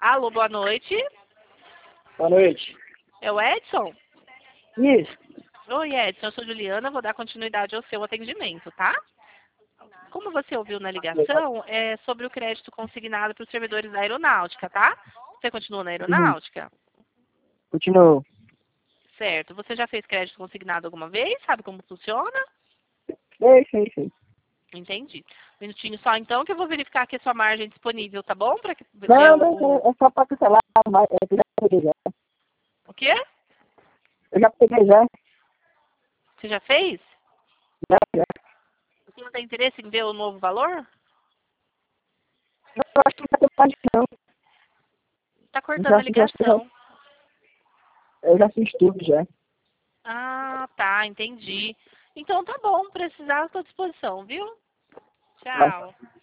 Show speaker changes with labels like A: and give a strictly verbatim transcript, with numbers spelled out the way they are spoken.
A: Alô, boa noite.
B: Boa noite.
A: É o Edson?
B: Isso.
A: Oi, Edson, eu sou Juliana, vou dar continuidade ao seu atendimento, tá? Como você ouviu na ligação, é sobre o crédito consignado para os servidores da aeronáutica, tá? Você continua na
B: Uhum.
A: aeronáutica?
B: Continuo.
A: Certo. Você já fez crédito consignado alguma vez? Sabe como funciona?
B: Sei, sei, sei.
A: Entendi. Um minutinho só, então, que eu vou verificar aqui a sua margem disponível, tá bom? Pra que, é
B: Não,
A: o,
B: não,
A: o,
B: é só pra cancelar, mas é, eu já peguei já.
A: o quê?
B: Eu já peguei já.
A: Você já fez?
B: Já, já.
A: Você não tem interesse em ver o novo valor?
B: Não, eu acho que não vai ter mais não.
A: Tá
B: Eu
A: cortando
B: já,
A: a
B: fiz, acho que eu já,
A: ligação.
B: eu já fiz tudo já.
A: Ah, tá, entendi. Então tá bom, precisar, estou à disposição, viu?
B: Mas
A: Tchau.